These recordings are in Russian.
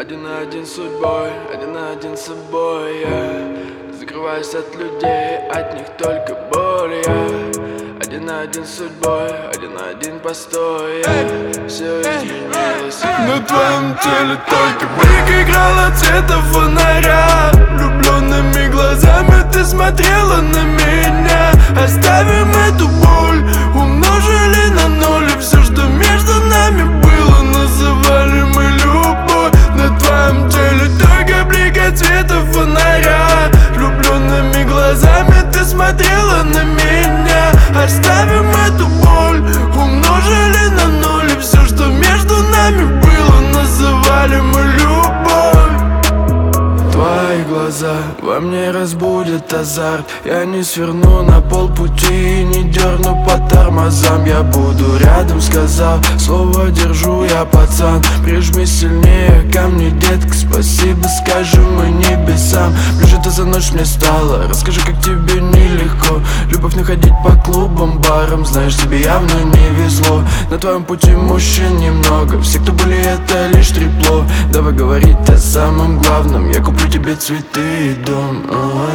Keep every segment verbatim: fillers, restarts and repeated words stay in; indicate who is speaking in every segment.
Speaker 1: Один на один с судьбой, один на один с собой я закрываюсь от людей, от них только боль я один на один с судьбой, один на один постой я. Все изменилось.
Speaker 2: На твоем теле только блик играл от цвета фонаря. Влюбленными глазами ты смотрела на меня. Оставим эту боль, умножили на ноль. И все, что между нами было, называли мы любовь. На твоем теле только блик от цвета фонаря. Влюбленными глазами ты смотрела на меня. Оставим эту боль, умножили на ноль. И все, что между нами было, называли мы любовь. Твои глаза во мне разбудят азарт. Я не сверну на полпути и не дерну по тормозам. Я буду рядом, сказал, слово держу я, пацан. Прижми сильнее ко мне, детка, спасибо скажем мы небесам. Ближе ты за ночь мне стало, расскажи, как тебе нелегко. Любовь находить по клубам, барам, знаешь, тебе явно не везло. На твоем пути мужчин немного, все, кто были, это лишь трепло. Давай говорить о самом главном, я куплю тебе цветы и дом.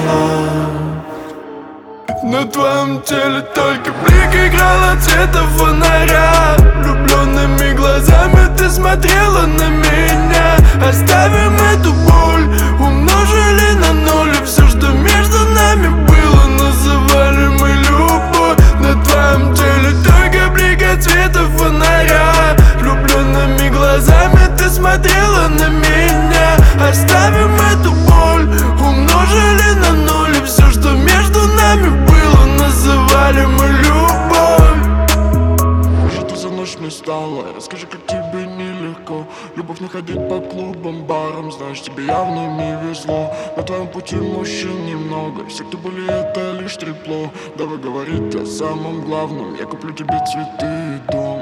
Speaker 2: На твоем теле только блик играл от цвета фонаря. Влюбленными глазами ты смотрела на меня. Оставим эту боль, умножили на ноль. И все, что между нами было, называли мы любовь. На твоем теле только блик от цвета фонаря. Влюбленными глазами ты смотрела на меня. Оставим эту боль, умножили на ноль. И все, что между нами было, называли мы любовь. Что ты за ночь мне стала, расскажи, как тебе нелегко. Любовь находить по клубам, барам, знаешь, тебе явно не везло. На твоем пути мужчин немного, все, кто были, это лишь трепло. Давай говорить о самом главном, я куплю тебе цветы и дом.